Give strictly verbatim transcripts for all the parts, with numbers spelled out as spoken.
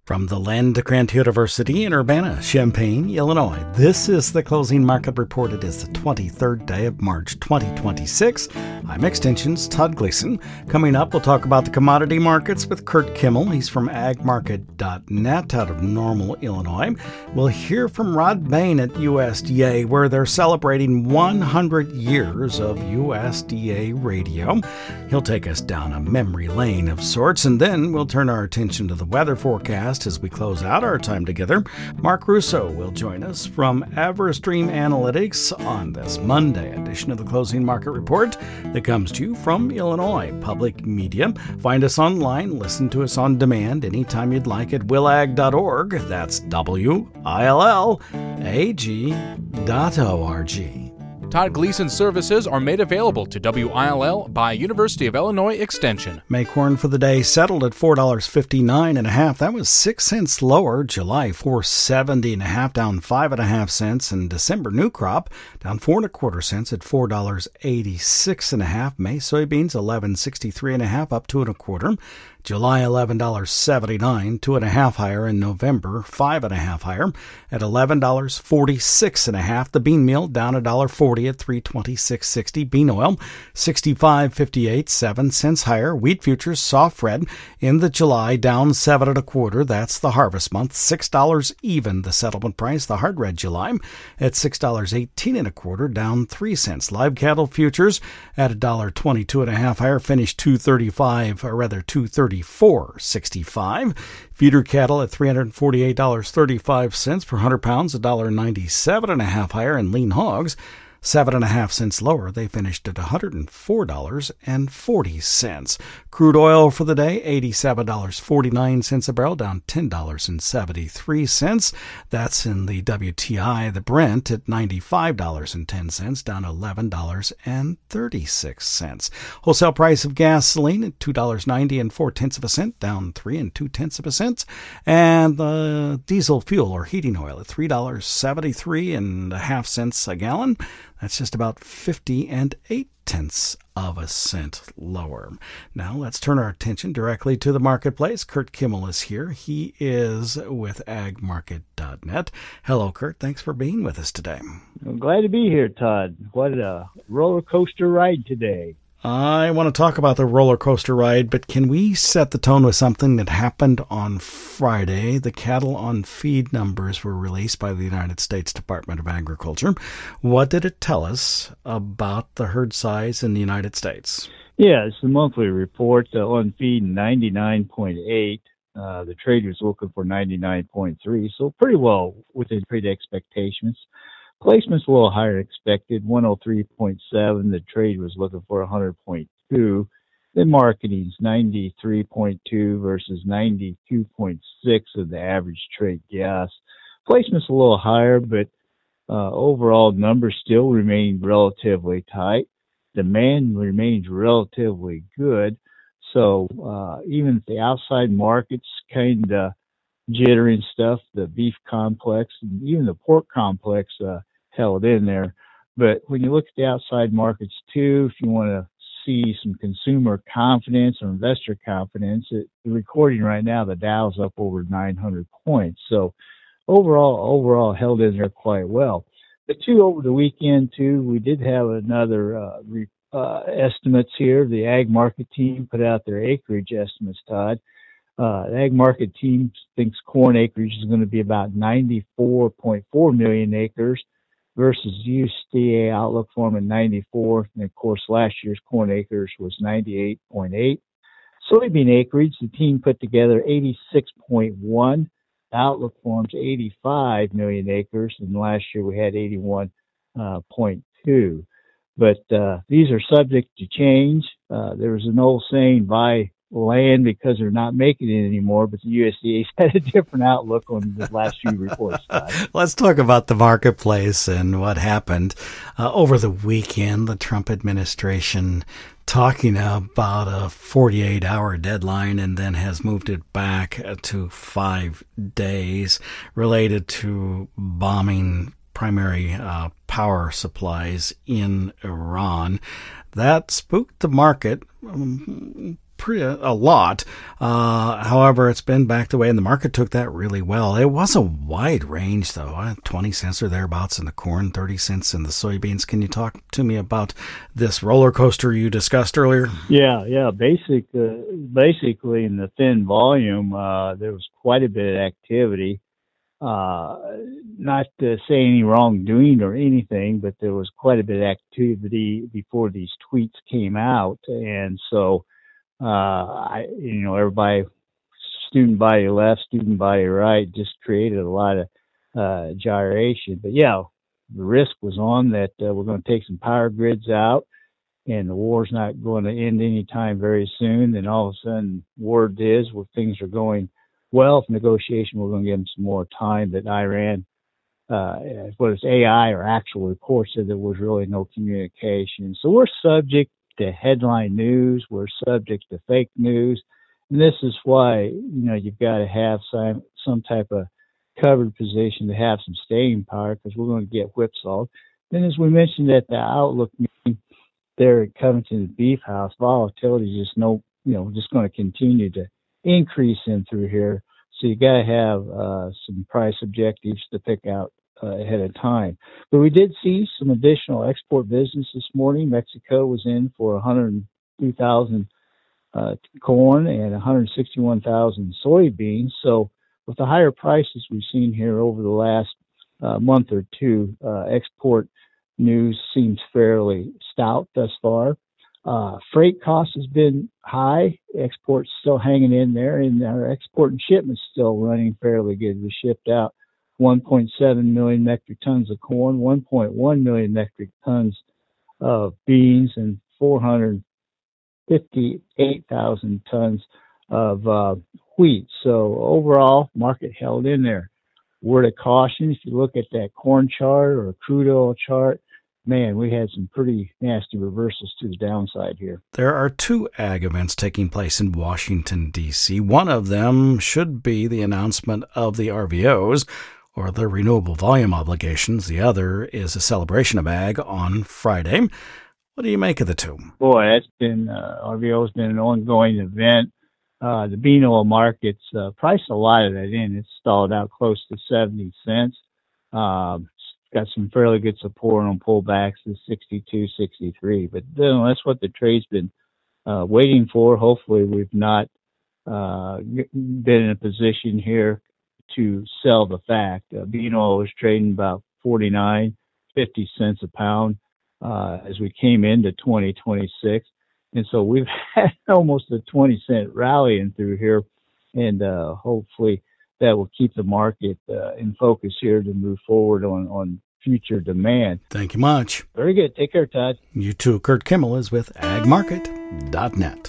From the Land Grant University in Urbana-Champaign, Illinois, this is the Closing Market Report. It is the twenty-third day of March, twenty twenty-six. I'm Extension's Todd Gleason. Coming up, we'll talk about the commodity markets with Kurt Kimmel. He's from ag market dot net out of Normal, Illinois. We'll hear from Rod Bain at U S D A, where they're celebrating one hundred years of U S D A radio. He'll take us down a memory lane of sorts, and then we'll turn our attention to the weather forecast as we close out our time together. Mark Russo will join us from Everstream Analytics on this Monday edition of the Closing Market Report that comes to you from Illinois Public Media. Find us online, listen to us on demand anytime you'd like at will ag dot org. That's W I L L A G dot O R G. Todd Gleason services are made available to W I L L by University of Illinois Extension. May corn for the day settled at four dollars and fifty-nine cents and a half. That was six cents lower. July four seventy and a half, down five and a half cents. And December new crop down four and a quarter cents at four dollars and eighty-six and a half. May soybeans eleven sixty-three and a half, up two and a quarter. July eleven dollars and seventy-nine cents, two and a half higher. In November, five and a half higher at eleven dollars and forty-six and a half. The bean meal down a dollar forty at three twenty-six sixty. Bean oil sixty-five fifty-eight, seven cents higher. Wheat futures soft red in the July down seven and a quarter. That's the harvest month. Six dollars even the settlement price. The hard red July at six dollars and eighteen and a quarter, down three cents. Live cattle futures at a dollar twenty-two and a half higher. Finished two thirty-five, or rather two thirty. Four sixty-five. Feeder cattle at three hundred forty-eight dollars and thirty-five cents per one hundred pounds, a dollar ninety-seven and a half higher. And lean hogs seven and a half cents lower. They finished at one hundred four dollars and forty cents. Crude oil for the day, eighty-seven dollars and forty-nine cents a barrel, down ten dollars and seventy-three cents. That's in the W T I. The Brent at ninety-five dollars and ten cents, down eleven dollars and thirty-six cents. Wholesale price of gasoline at two dollars and ninety and four tenths of a cent, down three and two tenths of a cent. And the diesel fuel or heating oil at three dollars and seventy-three and a half cents a gallon. That's just about fifty and eight tenths of a cent lower. Now let's turn our attention directly to the marketplace. Kurt Kimmel is here. He is with ag market dot net. Hello, Kurt. Thanks for being with us today. I'm glad to be here, Todd. What a roller coaster ride today. I want to talk about the roller coaster ride, but can we set the tone with something that happened on Friday? The cattle on feed numbers were released by the United States Department of Agriculture. What did it tell us about the herd size in the United States? Yeah, it's the monthly report uh, on feed ninety-nine point eight. Uh, the trade was looking for ninety-nine point three, so pretty well within trade expectations. Placements a little higher expected, one oh three point seven. The trade was looking for one hundred point two. Then marketing's ninety-three point two versus ninety-two point six of the average trade gas. Placements a little higher, but uh, overall numbers still remain relatively tight. Demand remains relatively good. So uh, even if the outside markets kind of jitter and stuff, the beef complex and even the pork complex uh, held in there. But when you look at the outside markets too, if you want to see some consumer confidence or investor confidence, it, the recording right now, the Dow's up over nine hundred points. So overall, overall held in there quite well. But too, over the weekend too, we did have another uh, re, uh, estimates here. The ag market team put out their acreage estimates, Todd. Uh, the ag market team thinks corn acreage is going to be about ninety-four point four million acres versus U S D A outlook for them at ninety-four. And of course, last year's corn acres was ninety-eight point eight. Soybean acreage, the team put together eighty-six point one. The outlook for them is eighty-five million acres. And last year we had eighty-one point two. But uh, these are subject to change. Uh, there was an old saying, buy land because they're not making it anymore, but the U S D A's had a different outlook on the last few reports. Let's talk about the marketplace and what happened uh, over the weekend. The Trump administration talking about a forty-eight hour deadline and then has moved it back to five days related to bombing primary uh, power supplies in Iran. That spooked the market. Um, pretty a lot. Uh, however, it's been backed away, and the market took that really well. It was a wide range, though. twenty cents or thereabouts in the corn, thirty cents in the soybeans. Can you talk to me about this roller coaster you discussed earlier? Yeah, yeah. Basic, uh, basically, in the thin volume, uh, there was quite a bit of activity. Uh, not to say any wrongdoing or anything, but there was quite a bit of activity before these tweets came out. And so, uh, I, you know, everybody, student body left, student body right, just created a lot of, uh, gyration. But yeah, the risk was on that uh, we're going to take some power grids out and the war's not going to end anytime very soon. Then all of a sudden, word is, well, things are going well, if negotiation, we're going to give them some more time. That Iran, uh, whether it's A I or actual reports, said there was really no communication. So we're subject to headline news. We're subject to fake news. And this is why, you know, you've got to have some, some type of covered position to have some staying power, because we're going to get whipsawed. Then, as we mentioned at the Outlook meeting there at Covington Beef House, volatility is just no, you know, just going to continue to increase in through here. So you got to have uh, some price objectives to pick out uh, ahead of time. But we did see some additional export business this morning. Mexico was in for one hundred two thousand uh, corn and one hundred sixty-one thousand soybeans. So with the higher prices we've seen here over the last uh, month or two, uh, export news seems fairly stout thus far. Uh, freight cost has been high. Exports still hanging in there, and our export and shipments still running fairly good. We shipped out one point seven million metric tons of corn, one point one million metric tons of beans, and four hundred fifty-eight thousand tons of uh, wheat. So overall, market held in there. Word of caution, if you look at that corn chart or a crude oil chart, man, we had some pretty nasty reversals to the downside here. There are two ag events taking place in Washington, D C One of them should be the announcement of the R V Os, or the renewable volume obligations. The other is a celebration of ag on Friday. What do you make of the two? Boy, that's been, uh, R V O has been an ongoing event. Uh, the bean oil markets uh, priced a lot of that in. It's stalled out close to seventy cents. Um, got some fairly good support on pullbacks to sixty-two, sixty-three. But you know, that's what the trade's been uh, waiting for. Hopefully we've not uh, been in a position here to sell the fact. Uh, bean oil was trading about forty-nine, fifty cents a pound uh, as we came into twenty twenty-six. And so we've had almost a twenty cent rally in through here. And uh, hopefully that will keep the market uh, in focus here to move forward on, on future demand. Thank you much. Very good. Take care, Todd. You too. Kurt Kimmel is with ag market dot net.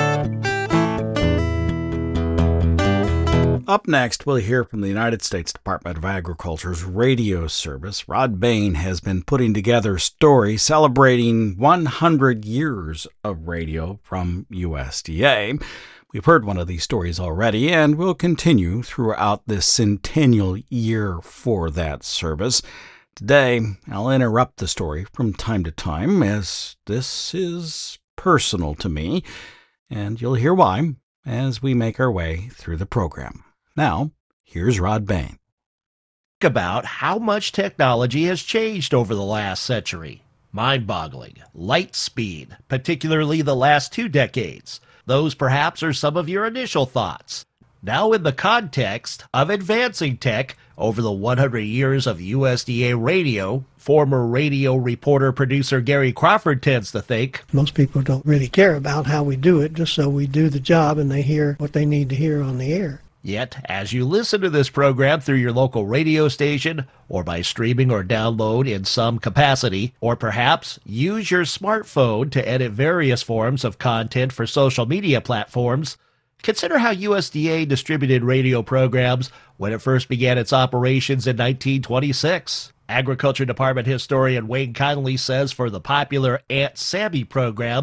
Up next, we'll hear from the United States Department of Agriculture's radio service. Rod Bain has been putting together a story celebrating one hundred years of radio from U S D A. We've heard one of these stories already, and we'll continue throughout this centennial year for that service. Today, I'll interrupt the story from time to time, as this is personal to me, and you'll hear why as we make our way through the program. Now, here's Rod Bain. Think about how much technology has changed over the last century. Mind-boggling. Light speed, particularly the last two decades. Those perhaps are some of your initial thoughts. Now in the context of advancing tech over the one hundred years of U S D A radio, former radio reporter producer Gary Crawford tends to think, most people don't really care about how we do it, just so we do the job and they hear what they need to hear on the air. Yet, as you listen to this program through your local radio station, or by streaming or download in some capacity, or perhaps use your smartphone to edit various forms of content for social media platforms, consider how U S D A distributed radio programs when it first began its operations in nineteen twenty-six. Agriculture Department historian Wayne Connolly says for the popular Aunt Sammy programs,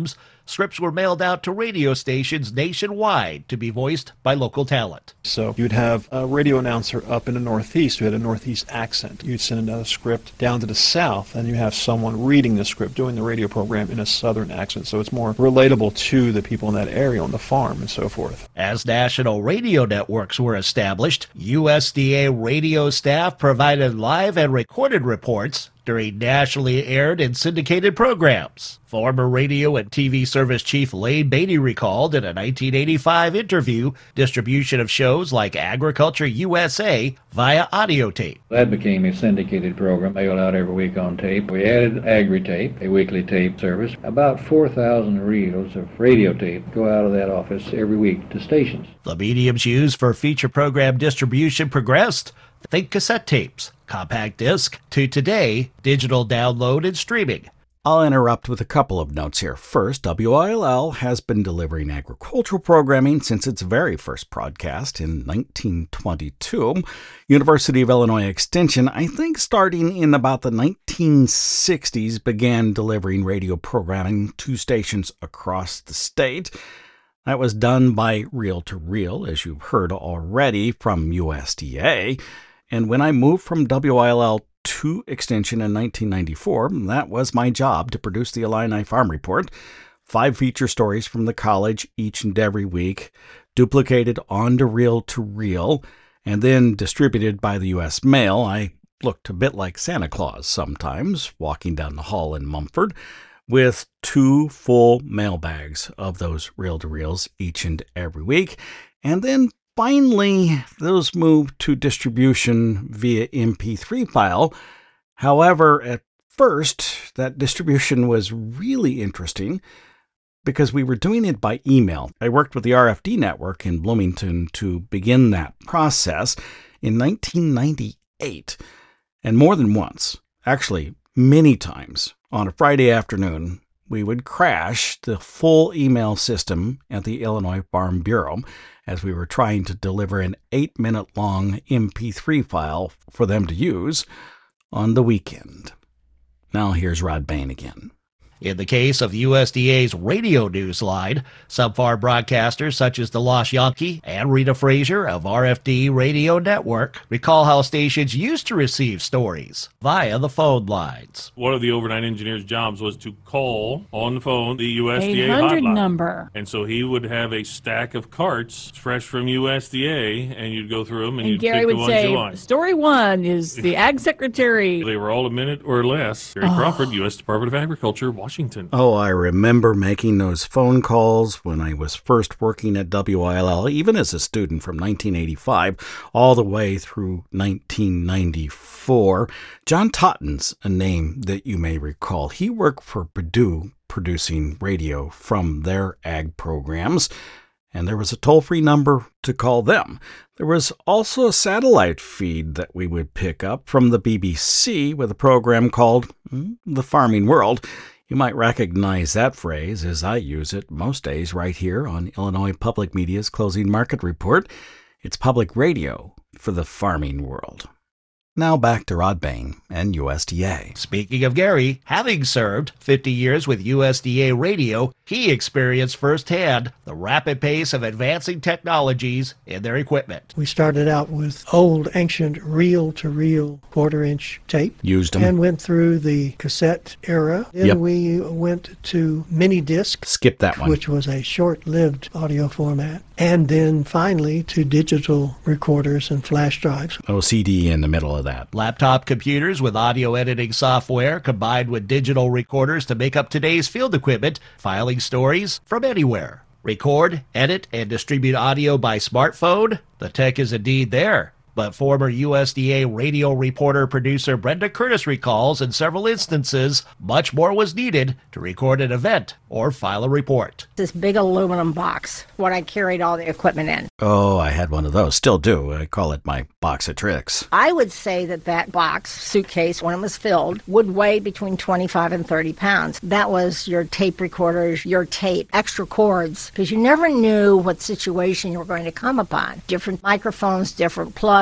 scripts were mailed out to radio stations nationwide to be voiced by local talent. So you'd have a radio announcer up in the Northeast who had a Northeast accent. You'd send a script down to the South, and you have someone reading the script, doing the radio program in a Southern accent. So it's more relatable to the people in that area on the farm and so forth. As national radio networks were established, U S D A radio staff provided live and recorded reports during nationally aired and syndicated programs. Former radio and T V service chief Lane Beatty recalled in a nineteen eighty-five interview distribution of shows like Agriculture U S A via audio tape. That became a syndicated program mailed out every week on tape. We added Agri-Tape, a weekly tape service. About four thousand reels of radio tape go out of that office every week to stations. The mediums used for feature program distribution progressed. Think cassette tapes, compact disc, to today, digital download and streaming. I'll interrupt with a couple of notes here. First, W I L L has been delivering agricultural programming since its very first broadcast in nineteen twenty-two. University of Illinois Extension, I think starting in about the nineteen sixties, began delivering radio programming to stations across the state. That was done by reel-to-reel, as you've heard already from U S D A. And when I moved from W I L L to Extension in nineteen ninety-four, that was my job to produce the Illini Farm Report. Five feature stories from the college each and every week, duplicated onto reel-to-reel, and then distributed by the U S Mail. I looked a bit like Santa Claus sometimes, walking down the hall in Mumford, with two full mail bags of those reel-to-reels each and every week. And then finally, those moved to distribution via M P three file. However, at first, that distribution was really interesting because we were doing it by email. I worked with the R F D network in Bloomington to begin that process in nineteen ninety-eight. And more than once, actually many times, on a Friday afternoon, we would crash the full email system at the Illinois Farm Bureau as we were trying to deliver an eight-minute-long M P three file for them to use on the weekend. Now here's Rod Bain again. In the case of U S D A's radio news line, subfarm broadcasters such as the Lost Yankee and Rita Frazier of R F D Radio Network recall how stations used to receive stories via the phone lines. One of the overnight engineer's jobs was to call on the phone the U S D A eight hundred hotline number. And so he would have a stack of carts fresh from U S D A, and you'd go through them and, And you'd Gary pick the would ones you say, want. story one is the Ag Secretary. They were all a minute or less. Gary Oh. Crawford, U S Department of Agriculture, Washington. Oh, I remember making those phone calls when I was first working at W I L L, even as a student from nineteen eighty-five all the way through nineteen ninety-four. John Totten's a name that you may recall. He worked for Purdue producing radio from their ag programs, and there was a toll-free number to call them. There was also a satellite feed that we would pick up from the B B C with a program called mm, The Farming World. You might recognize that phrase as I use it most days right here on Illinois Public Media's Closing Market Report. It's public radio for the farming world. Now back to Rod Bain and U S D A. Speaking of Gary, having served fifty years with U S D A Radio, he experienced firsthand the rapid pace of advancing technologies in their equipment. We started out with old, ancient, reel-to-reel quarter-inch tape. Used them. And went through the cassette era. Then Yep. we went to mini disc, Skip that one. which was a short-lived audio format. And then finally to digital recorders and flash drives. Oh, C D in the middle of that. Laptop computers with audio editing software combined with digital recorders to make up today's field equipment, filing stories from anywhere. Record, edit, and distribute audio by smartphone? The tech is indeed there. But former U S D A radio reporter producer Brenda Curtis recalls in several instances much more was needed to record an event or file a report. This big aluminum box, what I carried all the equipment in. Oh, I had one of those. Still do. I call it my box of tricks. I would say that that box, suitcase, when it was filled, would weigh between twenty-five and thirty pounds. That was your tape recorders, your tape, extra cords, because you never knew what situation you were going to come upon. Different microphones, different plugs,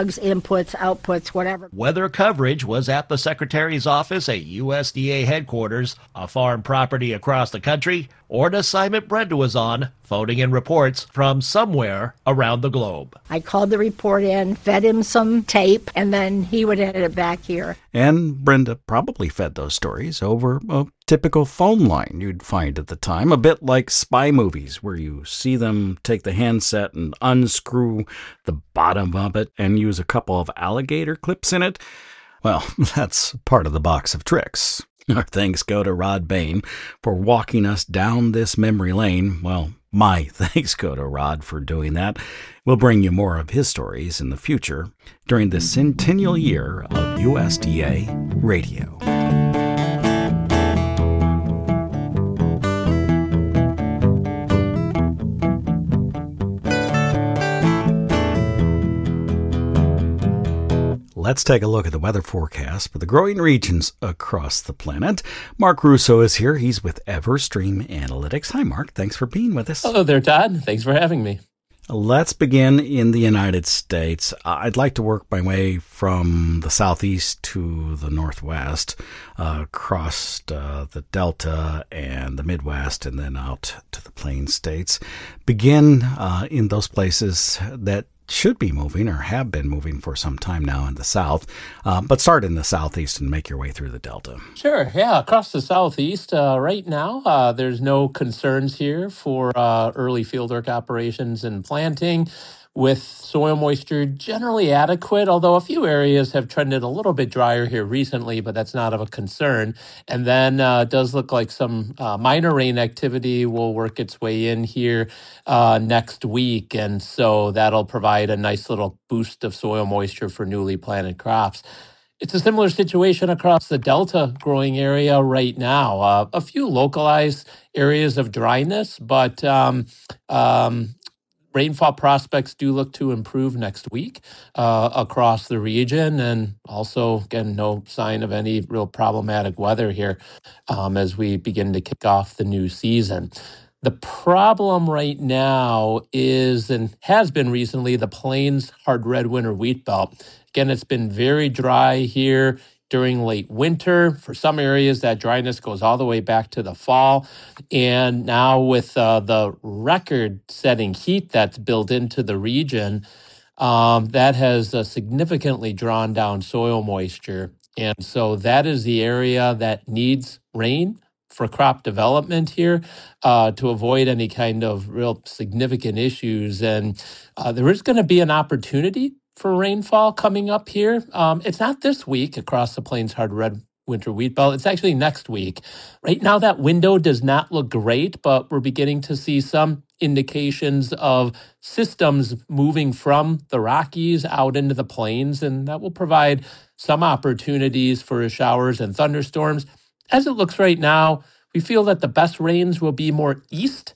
logs, inputs, outputs, whatever. Weather coverage was at the Secretary's office at U S D A headquarters, a farm property across the country, or an assignment Brenda was on, phoning in reports from somewhere around the globe. I called the report in, fed him some tape, and then he would edit it back here. And Brenda probably fed those stories over a typical phone line you'd find at the time, a bit like spy movies where you see them take the handset and unscrew the bottom of it and use a couple of alligator clips in it. Well, that's part of the box of tricks. Our thanks go to Rod Bain for walking us down this memory lane. Well, my thanks go to Rod for doing that. We'll bring you more of his stories in the future during the centennial year of U S D A Radio. Let's take a look at the weather forecast for the growing regions across the planet. Mark Russo is here. He's with Everstream Analytics. Hi, Mark. Thanks for being with us. Hello there, Todd. Thanks for having me. Let's begin in the United States. I'd like to work my way from the southeast to the northwest, uh, across uh, the Delta and the Midwest, and then out to the Plain States. Begin uh, in those places that should be moving or have been moving for some time now in the south, uh, but start in the southeast and make your way through the Delta. Sure, yeah, across the southeast uh, right now, uh, there's no concerns here for uh, early fieldwork operations and planting, with soil moisture generally adequate, although a few areas have trended a little bit drier here recently, but that's not of a concern. And then uh, it does look like some uh, minor rain activity will work its way in here uh, next week, and so that'll provide a nice little boost of soil moisture for newly planted crops. It's a similar situation across the Delta growing area right now. Uh, a few localized areas of dryness, but um, um, rainfall prospects do look to improve next week uh, across the region, and also, again, no sign of any real problematic weather here um, as we begin to kick off the new season. The problem right now is, and has been recently, the Plains hard red winter wheat belt. Again, it's been very dry here during late winter. For some areas, that dryness goes all the way back to the fall. And now with uh, the record-setting heat that's built into the region, um, that has uh, significantly drawn down soil moisture. And so that is the area that needs rain for crop development here uh, to avoid any kind of real significant issues. And uh, there is going to be an opportunity for rainfall coming up here. Um, it's not this week across the Plains hard red winter wheat belt. It's actually next week. Right now, that window does not look great, but we're beginning to see some indications of systems moving from the Rockies out into the plains, and that will provide some opportunities for showers and thunderstorms. As it looks right now, we feel that the best rains will be more east.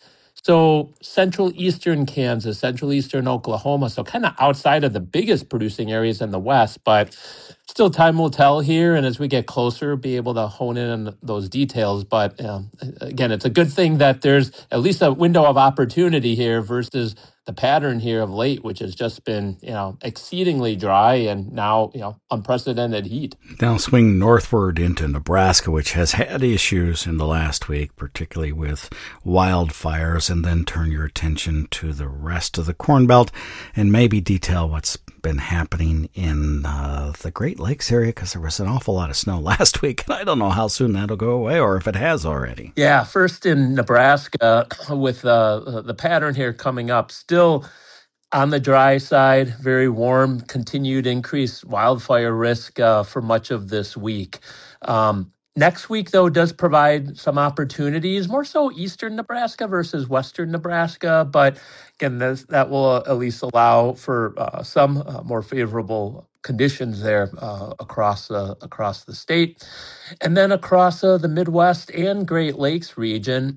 So central eastern Kansas, central eastern Oklahoma, so kind of outside of the biggest producing areas in the West, but still time will tell here. And as we get closer, be able to hone in on those details. But um, again, it's a good thing that there's at least a window of opportunity here versus the pattern here of late, which has just been, you know, exceedingly dry and now, you know, unprecedented heat. Now swing northward into Nebraska, which has had issues in the last week, particularly with wildfires, and then turn your attention to the rest of the Corn Belt and maybe detail what's been happening in uh, the Great Lakes area, because there was an awful lot of snow last week, and I don't know how soon that'll go away or if it has already. Yeah, first in Nebraska with uh, the pattern here coming up, still on the dry side, very warm, continued increased wildfire risk uh, for much of this week. Um, next week, though, does provide some opportunities, more so eastern Nebraska versus western Nebraska. But again, this, that will at least allow for uh, some uh, more favorable conditions there uh, across uh, across the state. And then across uh, the Midwest and Great Lakes region,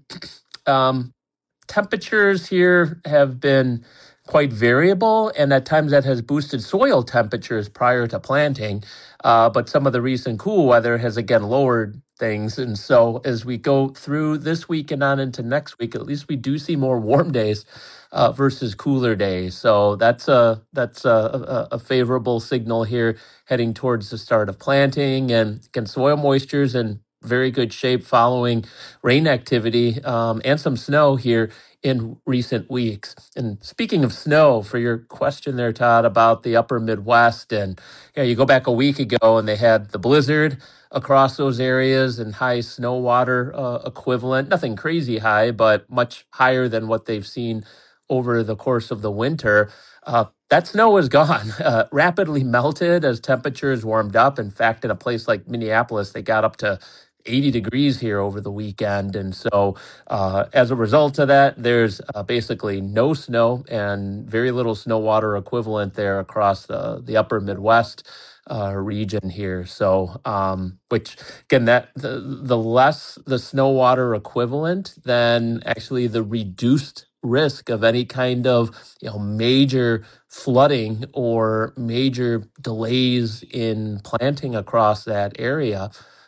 um, temperatures here have been quite variable, and at times that has boosted soil temperatures prior to planting. Uh, but some of the recent cool weather has again lowered things. And so as we go through this week and on into next week, at least we do see more warm days uh, versus cooler days. So that's a that's a, a, a favorable signal here heading towards the start of planting. And again, soil moisture's in very good shape following rain activity um, and some snow here in recent weeks. And speaking of snow, for your question there, Todd, about the upper Midwest, and yeah, you go back a week ago and they had the blizzard across those areas and high snow water uh, equivalent, nothing crazy high, but much higher than what they've seen over the course of the winter. Uh, that snow is gone, uh, rapidly melted as temperatures warmed up. In fact, in a place like Minneapolis, they got up to eighty degrees here over the weekend. And so uh, as a result of that, there's uh, basically no snow and very little snow water equivalent there across the, the upper Midwest uh, region here. So, um, which again, that the, the less the snow water equivalent, then actually the reduced risk of any kind of, you know, major flooding or major delays in planting across that area.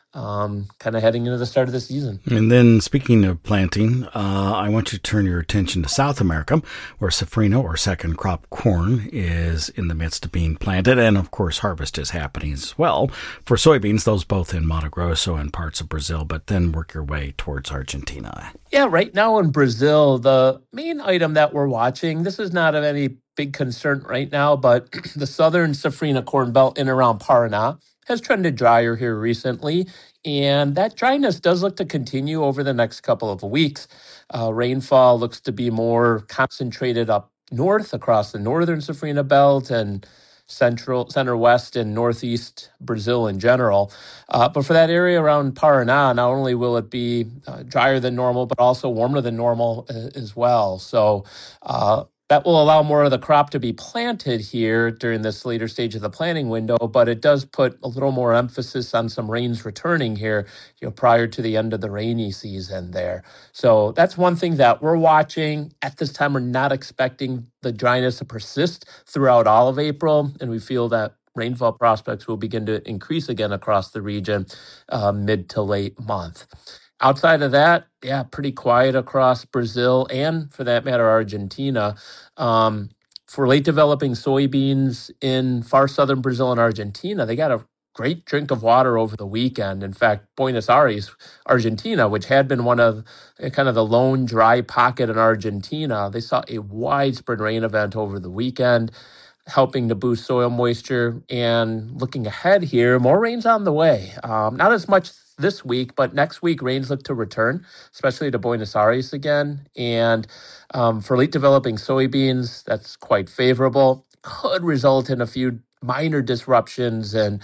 Um, kind of heading into the start of the season. And then speaking of planting, uh, I want you to turn your attention to South America, where safrinha or second crop corn is in the midst of being planted. And of course, harvest is happening as well for soybeans, those both in Mato Grosso and parts of Brazil, but then work your way towards Argentina. Yeah, right now in Brazil, the main item that we're watching, this is not of any big concern right now, but the southern safrinha corn belt in around Paraná has trended drier here recently, and that dryness does look to continue over the next couple of weeks. Uh, rainfall looks to be more concentrated up north across the northern safrinha belt and central, center west and northeast Brazil in general. Uh, but for that area around Paraná, not only will it be uh, drier than normal, but also warmer than normal uh, as well. So uh, that will allow more of the crop to be planted here during this later stage of the planting window, but it does put a little more emphasis on some rains returning here, you know, prior to the end of the rainy season there. So that's one thing that we're watching. At this time, we're not expecting the dryness to persist throughout all of April, and we feel that rainfall prospects will begin to increase again across the region uh, mid to late month. Outside of that, yeah, pretty quiet across Brazil and, for that matter, Argentina. Um, for late developing soybeans in far southern Brazil and Argentina, they got a great drink of water over the weekend. In fact, Buenos Aires, Argentina, which had been one of uh, kind of the lone dry pocket in Argentina, they saw a widespread rain event over the weekend, helping to boost soil moisture. And looking ahead here, more rain's on the way. Um, not as much this week, but next week rains look to return, especially to Buenos Aires again. And um, for late developing soybeans, that's quite favorable. Could result in a few minor disruptions in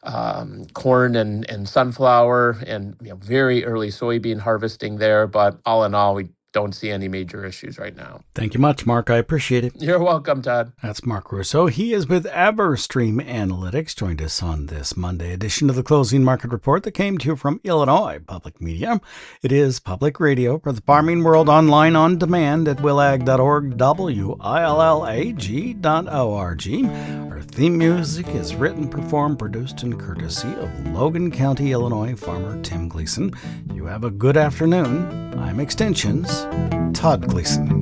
um, corn and, and sunflower and, you know, very early soybean harvesting there. But all in all, we don't see any major issues right now. Thank you much, Mark. I appreciate it. You're welcome, Todd. That's Mark Russo. He is with Everstream Analytics, joined us on this Monday edition of the Closing Market Report that came to you from Illinois Public Media. It is public radio for the farming world, online on demand at willag dot org, W I L L A G dot O R G. Our theme music is written, performed, produced, and courtesy of Logan County, Illinois farmer Tim Gleason. You have a good afternoon. I'm Extensions Todd Gleason.